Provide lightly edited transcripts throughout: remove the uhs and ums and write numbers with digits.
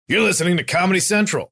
You're listening to Comedy Central.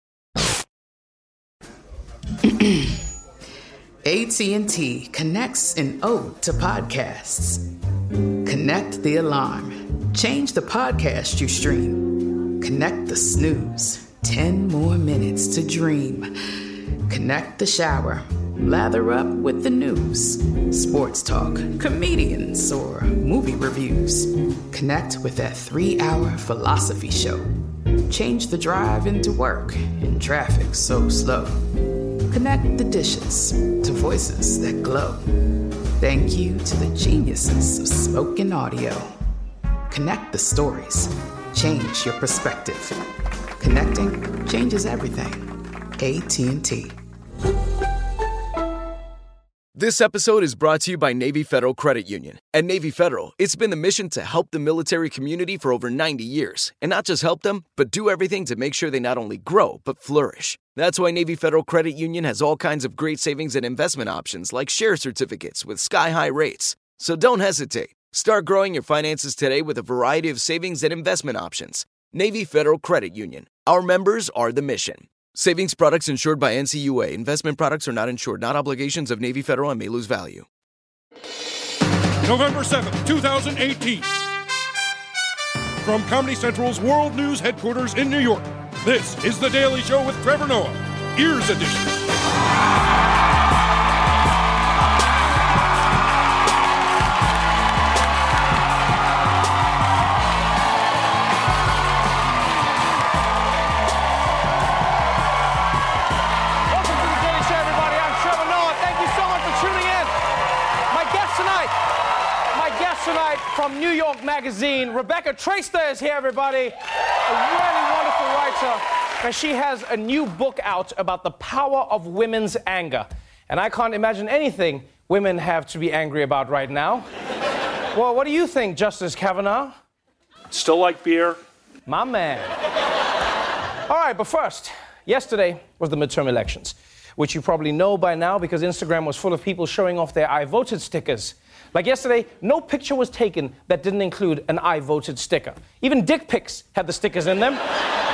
AT&T connects an ode to podcasts. Connect the alarm. Change the podcast you stream. Connect the snooze. 10 more minutes to dream. Connect the shower. Lather up with the news. Sports talk, comedians, or movie reviews. Connect with that 3-hour philosophy show. Change the drive into work in traffic so slow. Connect the dishes to voices that glow. Thank you to the geniuses of spoken audio. Connect the stories. Change your perspective. Connecting changes everything. AT&T. This episode is brought to you by Navy Federal Credit Union. At Navy Federal, it's been the mission to help the military community for over 90 years. And not just help them, but do everything to make sure they not only grow, but flourish. That's why Navy Federal Credit Union has all kinds of great savings and investment options like share certificates with sky-high rates. So don't hesitate. Start growing your finances today with a variety of savings and investment options. Navy Federal Credit Union. Our members are the mission. Savings products insured by NCUA. Investment products are not insured, not obligations of Navy Federal and may lose value. November 7th, 2018. From Comedy Central's World News headquarters in New York, this is The Daily Show with Trevor Noah, Ears Edition. Tonight from New York Magazine, Rebecca Traister is here, everybody. A really wonderful writer. And she has a new book out about the power of women's anger. And I can't imagine anything women have to be angry about right now. Well, what do you think, Justice Kavanaugh? Still like beer? My man. All right, but first, yesterday was the midterm elections, which you probably know by now because Instagram was full of people showing off their I voted stickers. Like yesterday, no picture was taken that didn't include an I voted sticker. Even dick pics had the stickers in them.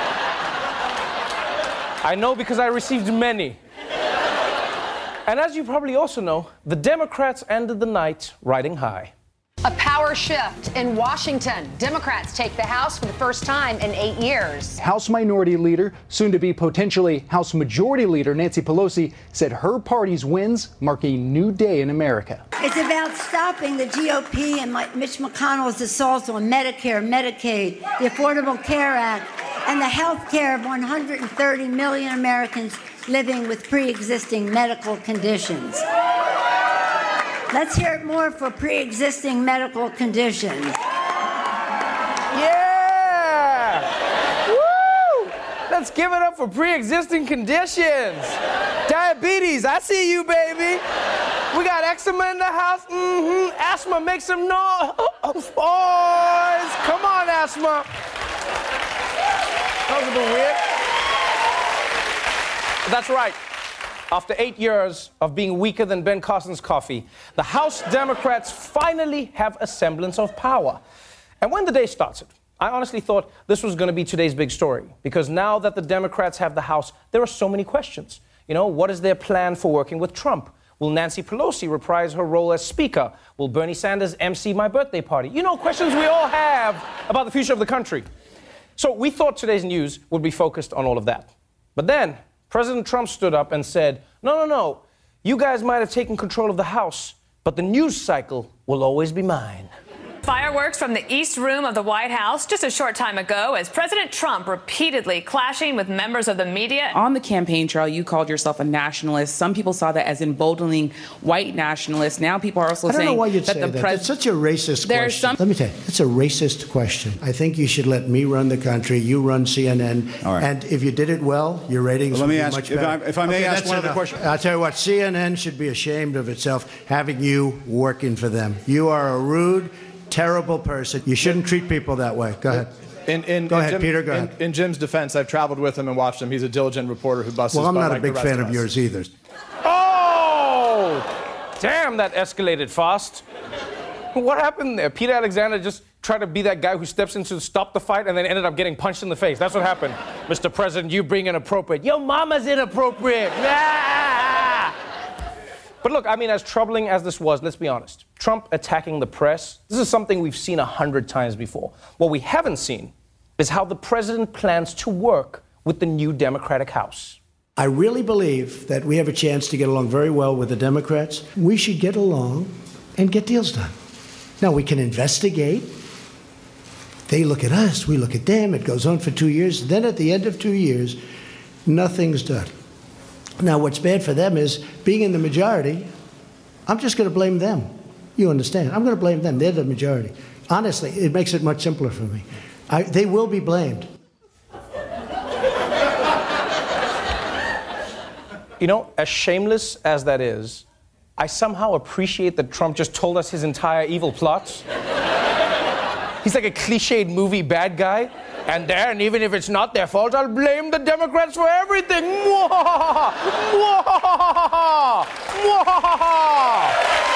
I know because I received many. And as you probably also know, the Democrats ended the night riding high. A power shift in Washington. Democrats take the House for the first time in 8 years. House Minority Leader, soon to be potentially House Majority Leader Nancy Pelosi, said her party's wins mark a new day in America. It's about stopping the GOP and Mitch McConnell's assaults on Medicare, Medicaid, the Affordable Care Act, and the health care of 130 million Americans living with pre-existing medical conditions. Let's hear it more for pre-existing medical conditions. Yeah! Woo! Let's give it up for pre-existing conditions. Diabetes, I see you, baby. We got eczema in the house. Asthma, make some noise. Boys, come on, asthma. That was a bit weird. That's right. After 8 years of being weaker than Ben Carson's coffee, the House Democrats finally have a semblance of power. And when the day started, I honestly thought this was going to be today's big story. Because now that the Democrats have the House, there are so many questions. You know, what is their plan for working with Trump? Will Nancy Pelosi reprise her role as Speaker? Will Bernie Sanders MC my birthday party? You know, questions we all have about the future of the country. So we thought today's news would be focused on all of that. But then President Trump stood up and said, no, you guys might have taken control of the House, but the news cycle will always be mine. Fireworks from the East Room of the White House just a short time ago as President Trump repeatedly clashing with members of the media. On the campaign trail, you called yourself a nationalist. Some people saw that as emboldening white nationalists. Now people are also saying that the president... It's such a racist question. Let me tell you, it's a racist question. I think you should let me run the country, you run CNN, all right. And if you did it well, your ratings would be much better. If I may ask one other question. I'll tell you what, CNN should be ashamed of itself having you working for them. You are a rude, terrible person. You shouldn't treat people that way. Go ahead. Go ahead, Peter. Go ahead. In Jim's defense, I've traveled with him and watched him. He's a diligent reporter who busts. Well, I'm not like a big fan of yours either. Oh, damn! That escalated fast. What happened there? Peter Alexander just try to be that guy who steps in to stop the fight and then ended up getting punched in the face. That's what happened. Mr. President, you bring inappropriate. Your mama's inappropriate. But look, I mean, as troubling as this was, let's be honest. Trump attacking the press, this is something we've seen 100 times before. What we haven't seen is how the president plans to work with the new Democratic House. I really believe that we have a chance to get along very well with the Democrats. We should get along and get deals done. Now, we can investigate. They look at us, we look at them. It goes on for 2 years. Then at the end of 2 years, nothing's done. Now, what's bad for them is, being in the majority, I'm just going to blame them. You understand? I'm going to blame them. They're the majority. Honestly, it makes it much simpler for me. They will be blamed. You know, as shameless as that is, I somehow appreciate that Trump just told us his entire evil plots. He's like a cliched movie bad guy. And then, even if it's not their fault, I'll blame the Democrats for everything. Mwahaha! Mwahaha! Mwahaha!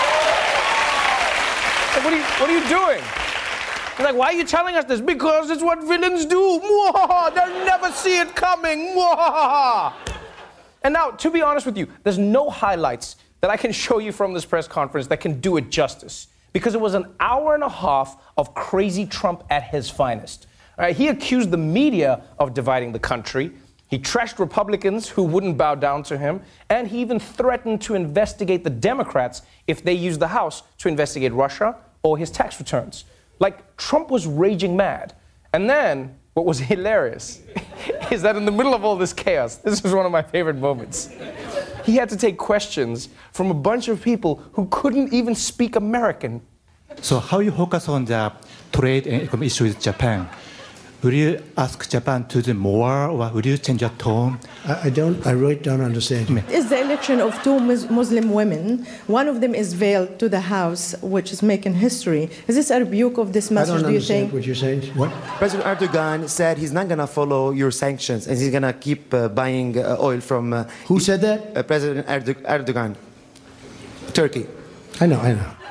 What are you doing? He's like, why are you telling us this? Because it's what villains do. Mwahaha! They'll never see it coming. Mwahaha! And now, to be honest with you, there's no highlights that I can show you from this press conference that can do it justice. Because it was an hour and a half of crazy Trump at his finest. He accused the media of dividing the country. He trashed Republicans who wouldn't bow down to him. And he even threatened to investigate the Democrats if they used the House to investigate Russia or his tax returns. Like, Trump was raging mad. And then, what was hilarious is that in the middle of all this chaos, this was one of my favorite moments. He had to take questions from a bunch of people who couldn't even speak American. So how you focus on the trade and economic issue with Japan? Will you ask Japan to do more, or will you change your tone? I really don't understand. It's the election of two Muslim women. One of them is veiled to the House, which is making history. Is this a rebuke of this message, do you think? I don't understand what you're saying. What? President Erdogan said he's not going to follow your sanctions, and he's going to keep buying oil from... Who said that? President Erdogan. Turkey. I know. No,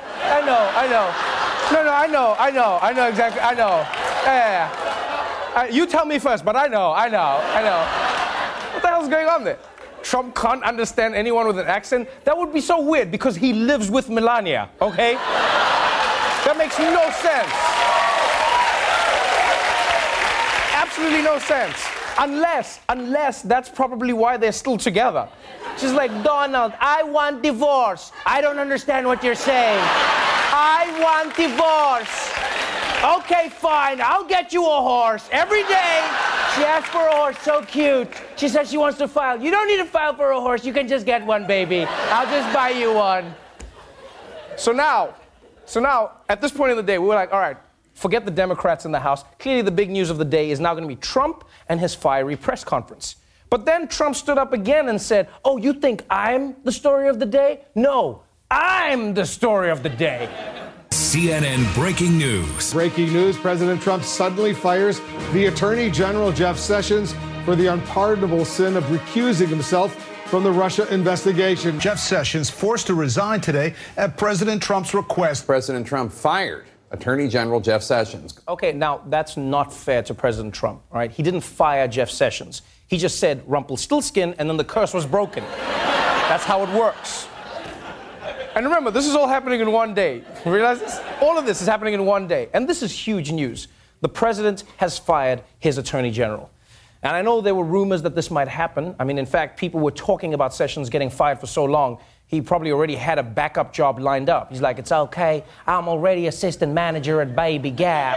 I know exactly, I know. Yeah. You tell me first, but I know. What the hell's going on there? Trump can't understand anyone with an accent? That would be so weird because he lives with Melania, okay? That makes no sense. Absolutely no sense. Unless that's probably why they're still together. She's like, Donald, I want divorce. I don't understand what you're saying. I want divorce. Okay, fine, I'll get you a horse. Every day, she asks for a horse, so cute. She says she wants to file. You don't need to file for a horse, you can just get one, baby. I'll just buy you one. So now, at this point in the day, we were like, all right, forget the Democrats in the House. Clearly the big news of the day is now going to be Trump and his fiery press conference. But then Trump stood up again and said, oh, you think I'm the story of the day? No, I'm the story of the day. CNN breaking news. Breaking news, President Trump suddenly fires the Attorney General Jeff Sessions for the unpardonable sin of recusing himself from the Russia investigation. Jeff Sessions forced to resign today at President Trump's request. President Trump fired Attorney General Jeff Sessions. Okay, now that's not fair to President Trump, all right? He didn't fire Jeff Sessions. He just said Rumpelstiltskin and then the curse was broken. That's how it works. And remember, this is all happening in one day. You realize this? All of this is happening in one day. And this is huge news. The president has fired his attorney general. And I know there were rumors that this might happen. I mean, in fact, people were talking about Sessions getting fired for so long, he probably already had a backup job lined up. He's like, it's okay, I'm already assistant manager at Baby Gap.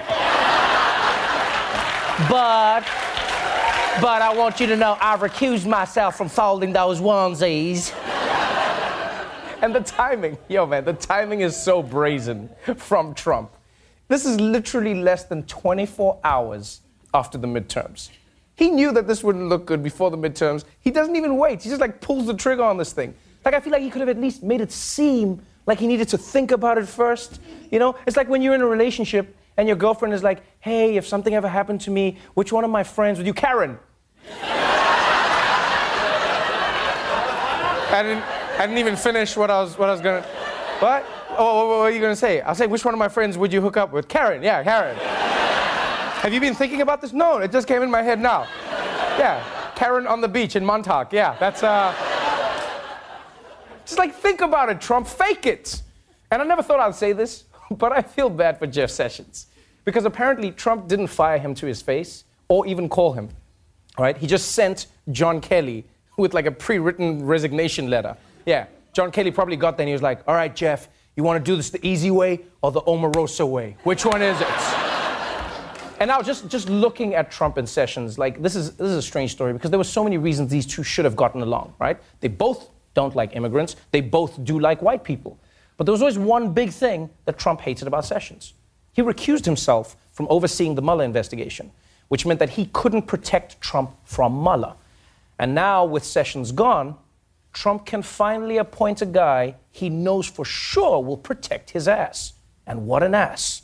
But I want you to know I've recused myself from folding those onesies. And the timing, the timing is so brazen from Trump. This is literally less than 24 hours after the midterms. He knew that this wouldn't look good before the midterms. He doesn't even wait. He just pulls the trigger on this thing. I feel like he could have at least made it seem like he needed to think about it first. It's like when you're in a relationship and your girlfriend is like, hey, if something ever happened to me, which one of my friends would you, Karen? I didn't even finish what I was gonna. What? what are you going to say? I'll say, which one of my friends would you hook up with? Karen. Yeah, Karen. Have you been thinking about this? No, it just came in my head now. Yeah, Karen on the beach in Montauk. Yeah, that's, just like, think about it, Trump. Fake it. And I never thought I'd say this, but I feel bad for Jeff Sessions. Because apparently Trump didn't fire him to his face or even call him. All right? He just sent John Kelly with like a pre-written resignation letter. Yeah, John Kelly probably got there and he was like, all right, Jeff, you want to do this the easy way or the Omarosa way? Which one is it? And now just looking at Trump and Sessions, like this is a strange story because there were so many reasons these two should have gotten along, right? They both don't like immigrants. They both do like white people. But there was always one big thing that Trump hated about Sessions. He recused himself from overseeing the Mueller investigation, which meant that he couldn't protect Trump from Mueller. And now, with Sessions gone, Trump can finally appoint a guy he knows for sure will protect his ass. And what an ass.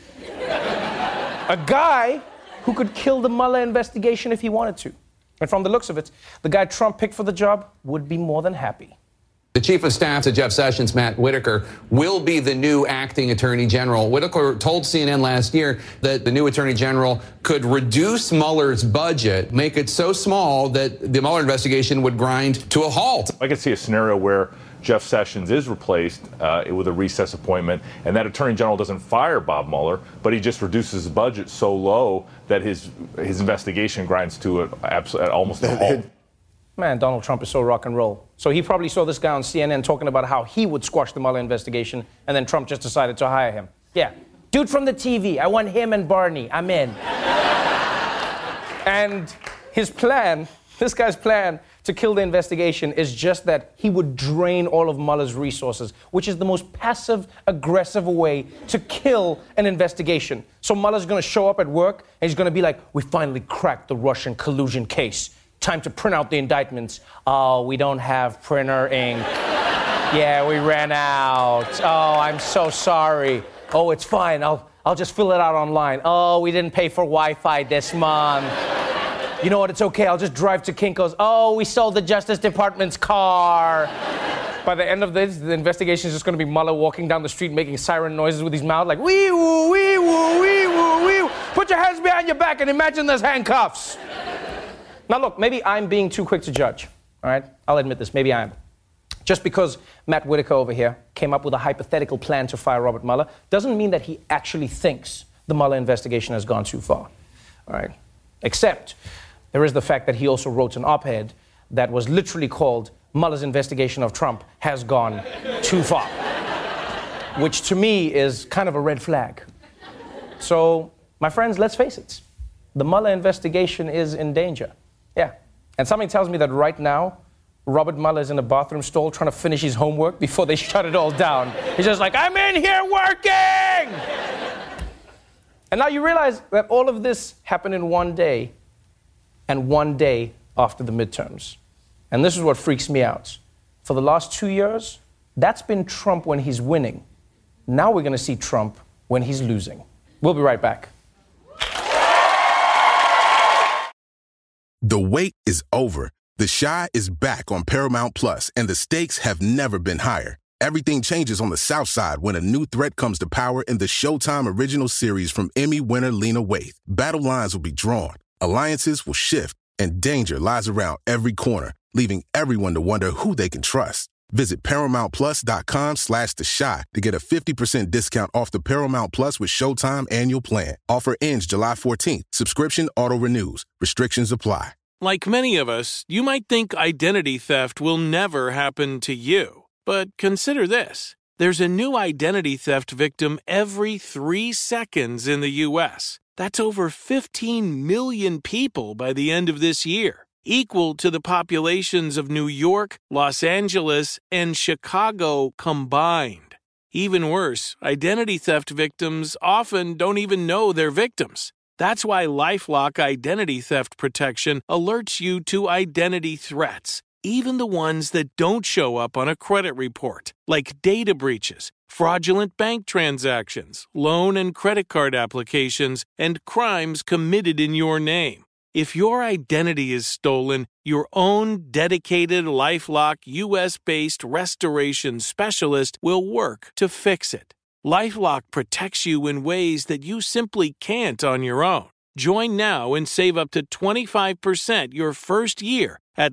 A guy who could kill the Mueller investigation if he wanted to. And from the looks of it, the guy Trump picked for the job would be more than happy. The chief of staff to Jeff Sessions, Matt Whitaker, will be the new acting attorney general. Whitaker told CNN last year that the new attorney general could reduce Mueller's budget, make it so small that the Mueller investigation would grind to a halt. I could see a scenario where Jeff Sessions is replaced with a recess appointment, and that attorney general doesn't fire Bob Mueller, but he just reduces his budget so low that his investigation grinds to almost a halt. Man, Donald Trump is so rock and roll. So he probably saw this guy on CNN talking about how he would squash the Mueller investigation, and then Trump just decided to hire him. Yeah, dude from the TV. I want him and Barney. I'm in. And his plan, this guy's plan to kill the investigation is just that he would drain all of Mueller's resources, which is the most passive-aggressive way to kill an investigation. So Mueller's going to show up at work, and he's going to be like, we finally cracked the Russian collusion case. Time to print out the indictments. Oh, we don't have printer ink. Yeah, we ran out. Oh, I'm so sorry. Oh, it's fine. I'll just fill it out online. Oh, we didn't pay for Wi-Fi this month. You know what? It's okay. I'll just drive to Kinko's. Oh, we sold the Justice Department's car. By the end of this, the investigation is just going to be Mueller walking down the street making siren noises with his mouth like, wee woo, wee woo, wee woo, wee woo. Put your hands behind your back and imagine there's handcuffs. Now, look, maybe I'm being too quick to judge, all right? I'll admit this, maybe I am. Just because Matt Whitaker over here came up with a hypothetical plan to fire Robert Mueller doesn't mean that he actually thinks the Mueller investigation has gone too far, all right? Except there is the fact that he also wrote an op-ed that was literally called Mueller's investigation of Trump has gone too far, which to me is kind of a red flag. So, my friends, let's face it. The Mueller investigation is in danger. Yeah. And something tells me that right now, Robert Mueller is in a bathroom stall trying to finish his homework before they shut it all down. He's just like, I'm in here working! And now you realize that all of this happened in one day, and one day after the midterms. And this is what freaks me out. For the last 2 years, that's been Trump when he's winning. Now we're going to see Trump when he's losing. We'll be right back. The wait is over. The Chi is back on Paramount Plus, and the stakes have never been higher. Everything changes on the South Side when a new threat comes to power in the Showtime original series from Emmy winner Lena Waithe. Battle lines will be drawn, alliances will shift, and danger lies around every corner, leaving everyone to wonder who they can trust. Visit ParamountPlus.com/The Chi to get a 50% discount off the Paramount Plus with Showtime annual plan. Offer ends July 14th. Subscription auto-renews. Restrictions apply. Like many of us, you might think identity theft will never happen to you. But consider this. There's a new identity theft victim every 3 seconds in the U.S. That's over 15 million people by the end of this year, equal to the populations of New York, Los Angeles, and Chicago combined. Even worse, identity theft victims often don't even know they're victims. That's why LifeLock Identity Theft Protection alerts you to identity threats, even the ones that don't show up on a credit report, like data breaches, fraudulent bank transactions, loan and credit card applications, and crimes committed in your name. If your identity is stolen, your own dedicated LifeLock U.S.-based restoration specialist will work to fix it. LifeLock protects you in ways that you simply can't on your own. Join now and save up to 25% your first year at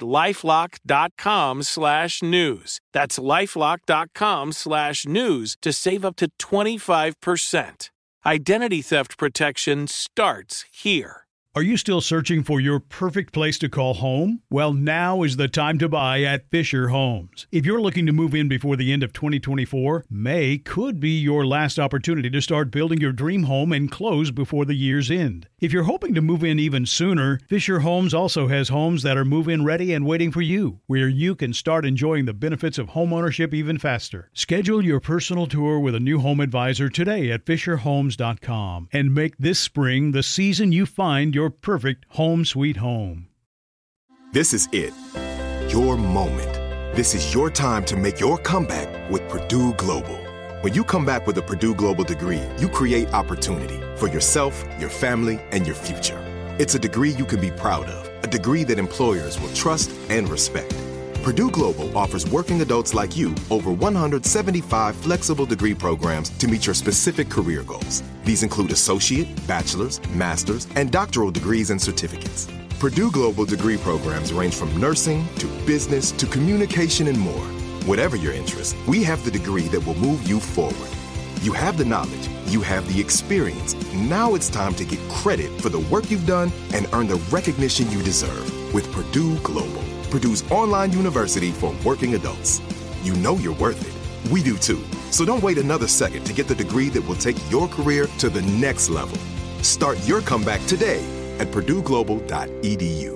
LifeLock.com/news. That's LifeLock.com/news to save up to 25%. Identity theft protection starts here. Are you still searching for your perfect place to call home? Well, now is the time to buy at Fisher Homes. If you're looking to move in before the end of 2024, May could be your last opportunity to start building your dream home and close before the year's end. If you're hoping to move in even sooner, Fisher Homes also has homes that are move-in ready and waiting for you, where you can start enjoying the benefits of homeownership even faster. Schedule your personal tour with a new home advisor today at FisherHomes.com and make this spring the season you find your perfect home sweet home. This is it. Your moment. This is your time to make your comeback with Purdue Global. When you come back with a Purdue Global degree, you create opportunity for yourself, your family, and your future. It's a degree you can be proud of, a degree that employers will trust and respect. Purdue Global offers working adults like you over 175 flexible degree programs to meet your specific career goals. These include associate, bachelor's, master's, and doctoral degrees and certificates. Purdue Global degree programs range from nursing to business to communication and more. Whatever your interest, we have the degree that will move you forward. You have the knowledge, you have the experience. Now it's time to get credit for the work you've done and earn the recognition you deserve with Purdue Global, Purdue's online university for working adults. You know you're worth it. We do too. So don't wait another second to get the degree that will take your career to the next level. Start your comeback today at purdueglobal.edu.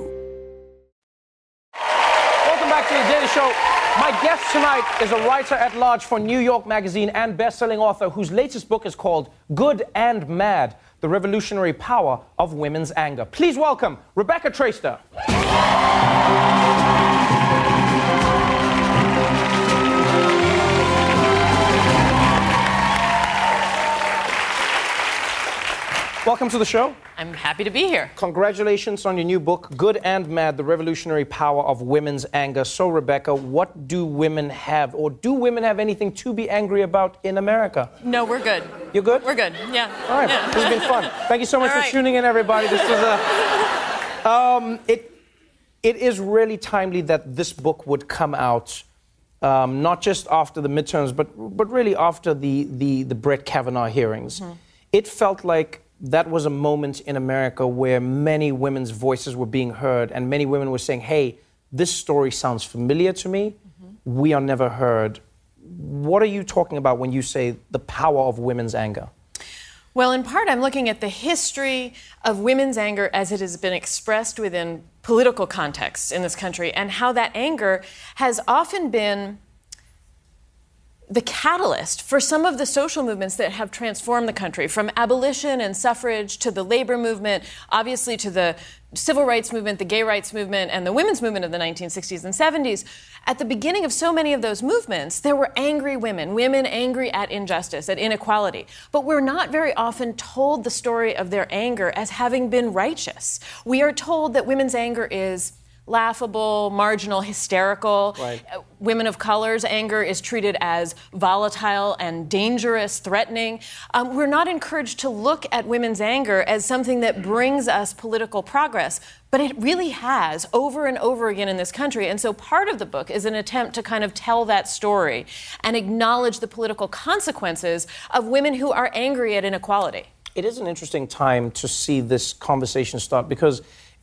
Welcome back to The Daily Show. My guest tonight is a writer at large for New York Magazine and best-selling author whose latest book is called Good and Mad, The Revolutionary Power of Women's Anger. Please welcome Rebecca Traister. Welcome to the show. I'm happy to be here. Congratulations on your new book, Good and Mad, The Revolutionary Power of Women's Anger. So, Rebecca, what do women have, or do women have anything to be angry about in America? No, we're good. You're good? We're good, yeah. All right, yeah. This has been fun. Thank you so much for tuning in, everybody. This was it is really timely that this book would come out, not just after the midterms, but really after the Brett Kavanaugh hearings. Mm-hmm. It felt like that was a moment in America where many women's voices were being heard and many women were saying, hey, this story sounds familiar to me. Mm-hmm. We are never heard. What are you talking about when you say the power of women's anger? Well, in part, I'm looking at the history of women's anger as it has been expressed within political contexts in this country and how that anger has often been the catalyst for some of the social movements that have transformed the country, from abolition and suffrage to the labor movement, obviously to the civil rights movement, the gay rights movement, and the women's movement of the 1960s and 70s. At the beginning of so many of those movements, there were angry women, women angry at injustice, at inequality. But we're not very often told the story of their anger as having been righteous. We are told that women's anger is laughable, marginal, hysterical. Right. Women of color's anger is treated as volatile and dangerous, threatening. We're not encouraged to look at women's anger as something that brings us political progress, but it really has over and over again in this country. And so part of the book is an attempt to kind of tell that story and acknowledge the political consequences of women who are angry at inequality. It is an interesting time to see this conversation start because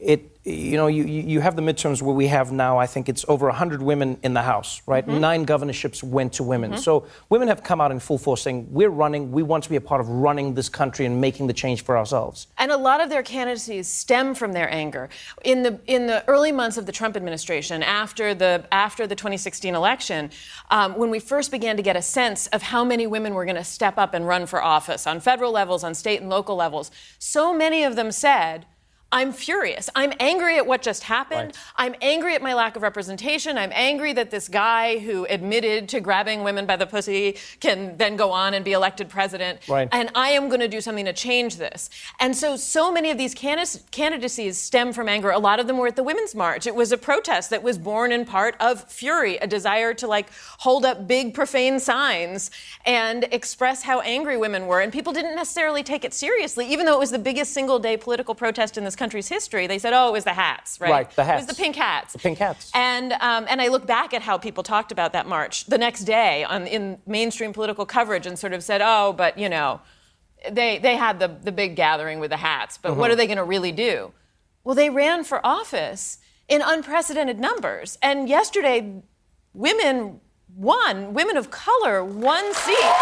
you have the midterms where we have now, I think it's over 100 women in the House, right? Mm-hmm. 9 governorships went to women. Mm-hmm. So women have come out in full force saying, we want to be a part of running this country and making the change for ourselves. And a lot of their candidacies stem from their anger. In the early months of the Trump administration, after the 2016 election, when we first began to get a sense of how many women were going to step up and run for office on federal levels, on state and local levels, so many of them said, I'm furious. I'm angry at what just happened. Right. I'm angry at my lack of representation. I'm angry that this guy who admitted to grabbing women by the pussy can then go on and be elected president. Right. And I am going to do something to change this. And so many of these candidacies stem from anger. A lot of them were at the Women's March. It was a protest that was born in part of fury, a desire to hold up big profane signs and express how angry women were. And people didn't necessarily take it seriously, even though it was the biggest single day political protest in this country's history. They said, oh, it was the hats, right? Right, the hats. It was the pink hats. The pink hats. And I look back at how people talked about that march the next day in mainstream political coverage and sort of said, oh, but, they had the big gathering with the hats, but what are they going to really do? Well, they ran for office in unprecedented numbers. And yesterday, women of color won seats.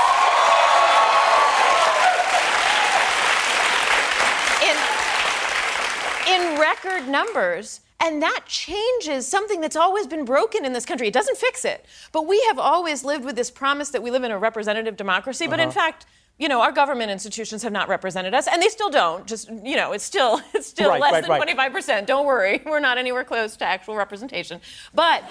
In record numbers, and that changes something that's always been broken in this country. It doesn't fix it, but we have always lived with this promise that we live in a representative democracy, but in fact, our government institutions have not represented us, and they still don't. Just, it's still less than 25%. Don't worry, we're not anywhere close to actual representation. But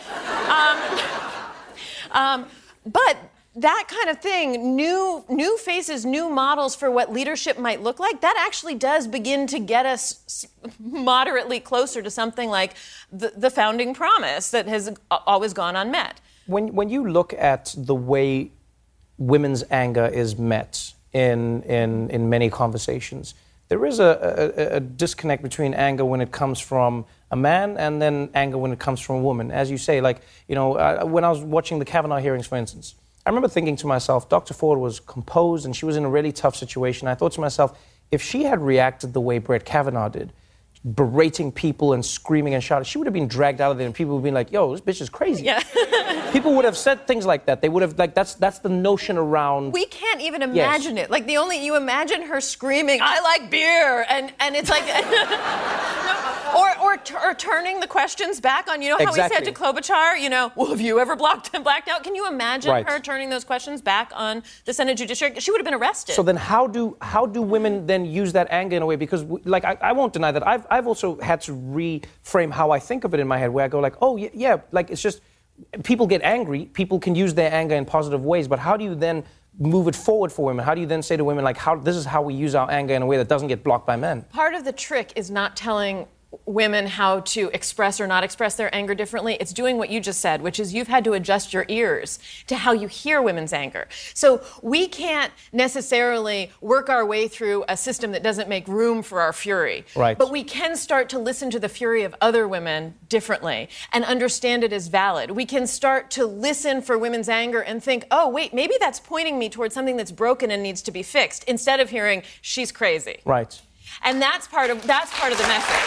that kind of thing, new faces, new models for what leadership might look like, that actually does begin to get us moderately closer to something like the founding promise that has always gone unmet. When you look at the way women's anger is met in many conversations, there is a disconnect between anger when it comes from a man and then anger when it comes from a woman. As you say, when I was watching the Kavanaugh hearings, for instance, I remember thinking to myself, Dr. Ford was composed and she was in a really tough situation. I thought to myself, if she had reacted the way Brett Kavanaugh did, berating people and screaming and shouting, she would have been dragged out of there and people would have been like, yo, this bitch is crazy. Yeah. People would have said things like that. They would have, that's the notion around... We can't even imagine it. You imagine her screaming, I like beer, and it's like... Or turning the questions back on, how he said to Klobuchar, well, have you ever blacked out? Can you imagine her turning those questions back on the Senate Judiciary? She would have been arrested. So then how do women then use that anger in a way? Because, I won't deny that I've also had to reframe how I think of it in my head, where I go it's just... People get angry. People can use their anger in positive ways, but how do you then move it forward for women? How do you then say to women, this is how we use our anger in a way that doesn't get blocked by men? Part of the trick is not telling women how to express or not express their anger differently. It's doing what you just said, which is you've had to adjust your ears to how you hear women's anger. So we can't necessarily work our way through a system that doesn't make room for our fury. Right. But we can start to listen to the fury of other women differently and understand it as valid. We can start to listen for women's anger and think, oh, wait, maybe that's pointing me towards something that's broken and needs to be fixed, instead of hearing, she's crazy. Right. And that's part of the message.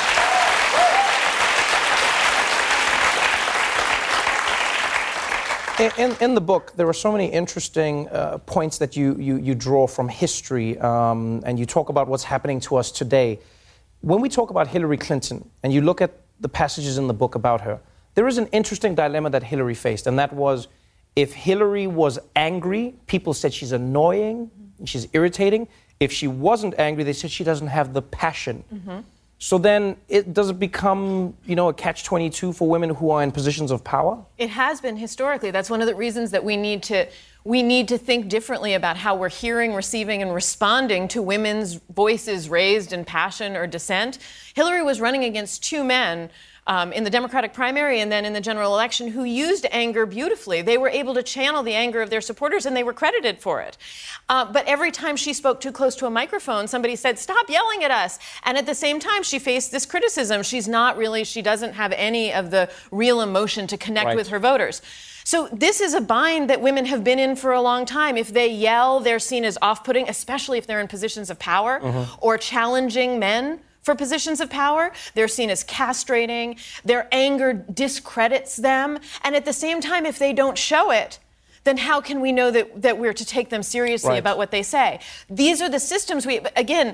In the book, there are so many interesting points that you draw from history, and you talk about what's happening to us today. When we talk about Hillary Clinton, and you look at the passages in the book about her, there is an interesting dilemma that Hillary faced, and that was, if Hillary was angry, people said she's annoying, she's irritating. If she wasn't angry, they said she doesn't have the passion. Mm-hmm. So then, does it become, a catch-22 for women who are in positions of power? It has been historically. That's one of the reasons that we need to think differently about how we're hearing, receiving, and responding to women's voices raised in passion or dissent. Hillary was running against two men in the Democratic primary and then in the general election who used anger beautifully. They were able to channel the anger of their supporters, and they were credited for it. But every time she spoke too close to a microphone, somebody said, stop yelling at us. And at the same time, she faced this criticism. She doesn't have any of the real emotion to connect with her voters. So this is a bind that women have been in for a long time. If they yell, they're seen as off-putting, especially if they're in positions of power or challenging men for positions of power. They're seen as castrating. Their anger discredits them. And at the same time, if they don't show it, then how can we know that we're to take them seriously about what they say? These are the systems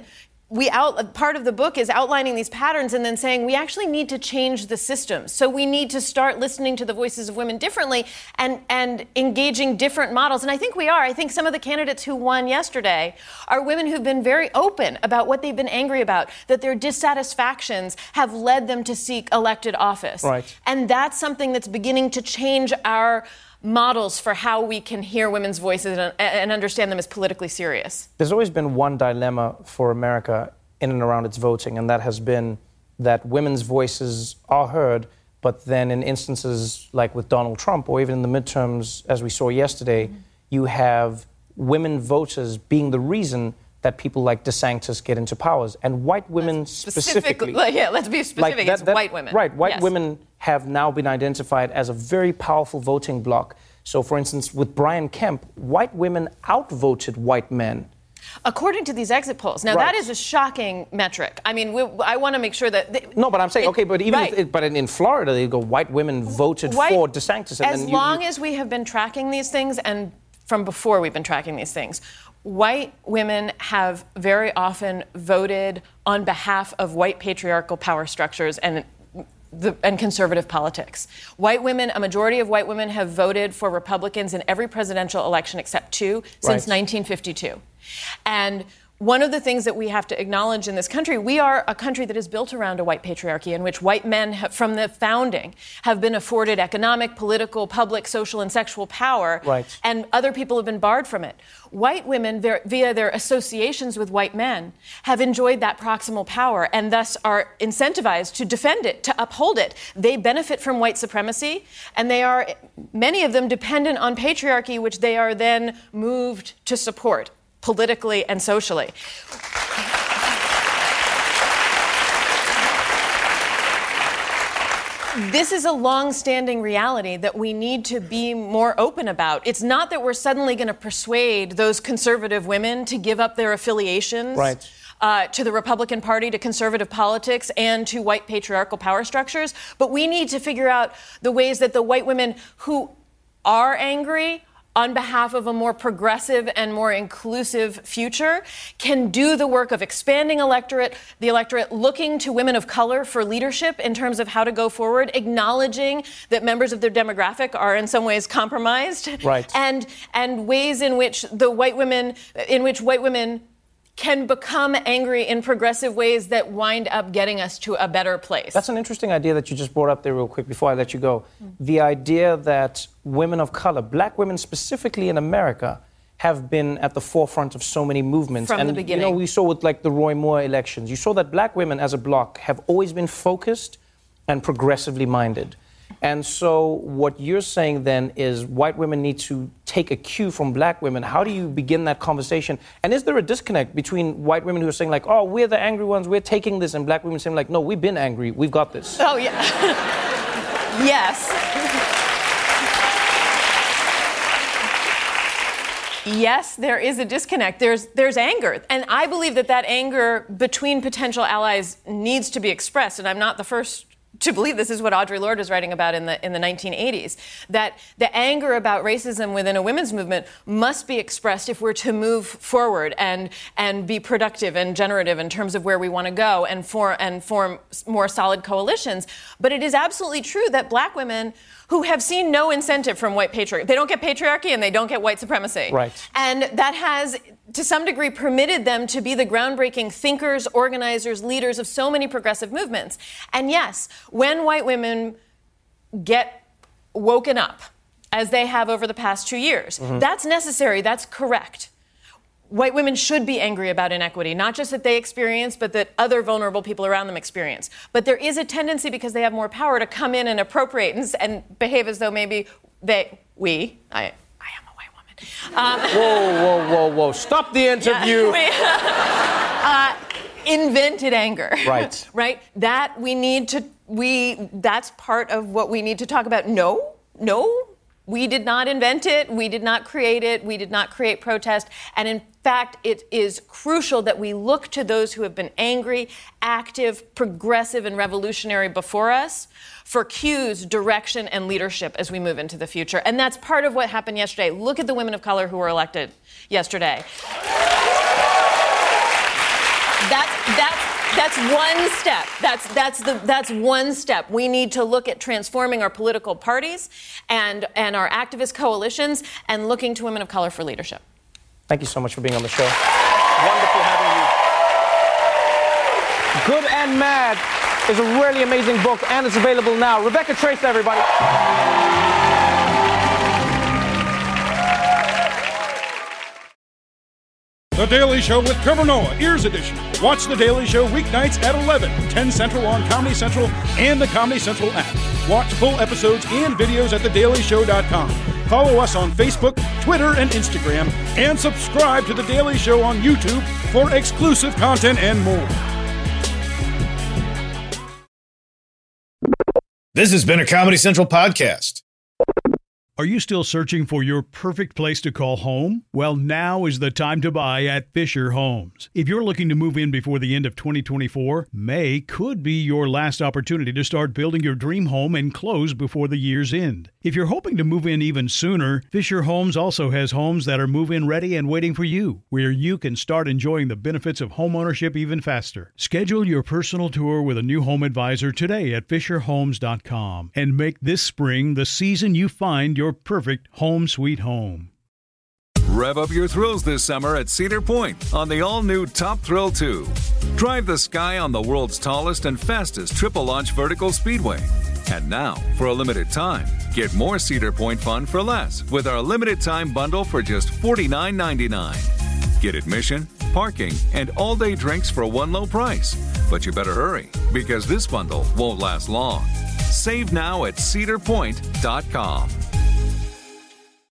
part of the book is outlining these patterns and then saying we actually need to change the system. So we need to start listening to the voices of women differently and engaging different models. And I think we are. I think some of the candidates who won yesterday are women who've been very open about what they've been angry about, that their dissatisfactions have led them to seek elected office. Right. And that's something that's beginning to change our models for how we can hear women's voices and understand them as politically serious. There's always been one dilemma for America in and around its voting, and that has been that women's voices are heard, but then in instances like with Donald Trump, or even in the midterms, as we saw yesterday, you have women voters being the reason that people like DeSantis get into powers. And white women specifically. Yeah, let's be specific. It's white women. Right, white women have now been identified as a very powerful voting bloc. So, for instance, with Brian Kemp, white women outvoted white men. According to these exit polls. Now, that is a shocking metric. I mean, I want to make sure that... No, but I'm saying, but even but in Florida, they go, white women voted for DeSantis. And as long as we have been tracking these things, and from before we've been tracking these things, white women have very often voted on behalf of white patriarchal power structures and conservative politics. White women, a majority of white women have voted for Republicans in every presidential election except two since 1952. And one of the things that we have to acknowledge in this country, we are a country that is built around a white patriarchy in which white men from the founding have been afforded economic, political, public, social, and sexual power, and other people have been barred from it. White women, via their associations with white men, have enjoyed that proximal power and thus are incentivized to defend it, to uphold it. They benefit from white supremacy, and they are, many of them, dependent on patriarchy, which they are then moved to support politically and socially. This is a long-standing reality that we need to be more open about. It's not that we're suddenly going to persuade those conservative women to give up their affiliations to the Republican Party, to conservative politics, and to white patriarchal power structures, but we need to figure out the ways that the white women who are angry on behalf of a more progressive and more inclusive future can do the work of expanding the electorate, looking to women of color for leadership in terms of how to go forward, acknowledging that members of their demographic are in some ways compromised, and ways in which white women can become angry in progressive ways that wind up getting us to a better place. That's an interesting idea that you just brought up there real quick before I let you go. The idea that women of color, black women specifically in America, have been at the forefront of so many movements. From the beginning. You know, we saw with like the Roy Moore elections, you saw that black women as a bloc have always been focused and progressively minded. And so what you're saying then is white women need to take a cue from black women. How do you begin that conversation? And is there a disconnect between white women who are saying like, oh, we're the angry ones, we're taking this, and black women saying like, no, we've been angry, we've got this? Oh, yeah. Yes. Yes, there is a disconnect. There's anger. And I believe that anger between potential allies needs to be expressed. And I'm not the first to believe this is what Audre Lorde was writing about in the 1980s, that the anger about racism within a women's movement must be expressed if we're to move forward and be productive and generative in terms of where we want to go and form more solid coalitions. But it is absolutely true that black women who have seen no incentive from white patriarchy, they don't get patriarchy and they don't get white supremacy. Right. And that has, to some degree, permitted them to be the groundbreaking thinkers, organizers, leaders of so many progressive movements. And yes, when white women get woken up, as they have over the past 2 years, that's necessary, that's correct. White women should be angry about inequity, not just that they experience, but that other vulnerable people around them experience. But there is a tendency, because they have more power, to come in and appropriate and behave as though maybe I am a white woman. Whoa. Stop the interview. Invented anger. Right. Right? That's part of what we need to talk about. No. We did not invent it. We did not create it. We did not create protest. And in fact, it is crucial that we look to those who have been angry, active, progressive, and revolutionary before us for cues, direction, and leadership as we move into the future. And that's part of what happened yesterday. Look at the women of color who were elected yesterday. That's one step. That's one step. We need to look at transforming our political parties and our activist coalitions and looking to women of color for leadership. Thank you so much for being on the show. Wonderful having you. Good and Mad is a really amazing book, and it's available now. Rebecca Traister, everybody. The Daily Show with Trevor Noah, Ears Edition. Watch The Daily Show weeknights at 11, 10 Central on Comedy Central and the Comedy Central app. Watch full episodes and videos at thedailyshow.com. Follow us on Facebook, Twitter, and Instagram, and subscribe to The Daily Show on YouTube for exclusive content and more. This has been a Comedy Central podcast. Are you still searching for your perfect place to call home? Well, now is the time to buy at Fisher Homes. If you're looking to move in before the end of 2024, May could be your last opportunity to start building your dream home and close before the year's end. If you're hoping to move in even sooner, Fisher Homes also has homes that are move-in ready and waiting for you, where you can start enjoying the benefits of homeownership even faster. Schedule your personal tour with a new home advisor today at FisherHomes.com and make this spring the season you find your perfect home sweet home. Rev up your thrills this summer at Cedar Point on the all-new Top Thrill 2. Drive the sky on the world's tallest and fastest triple-launch vertical speedway. And now, for a limited time, get more Cedar Point fun for less with our limited-time bundle for just $49.99. Get admission, parking, and all-day drinks for one low price. But you better hurry, because this bundle won't last long. Save now at cedarpoint.com.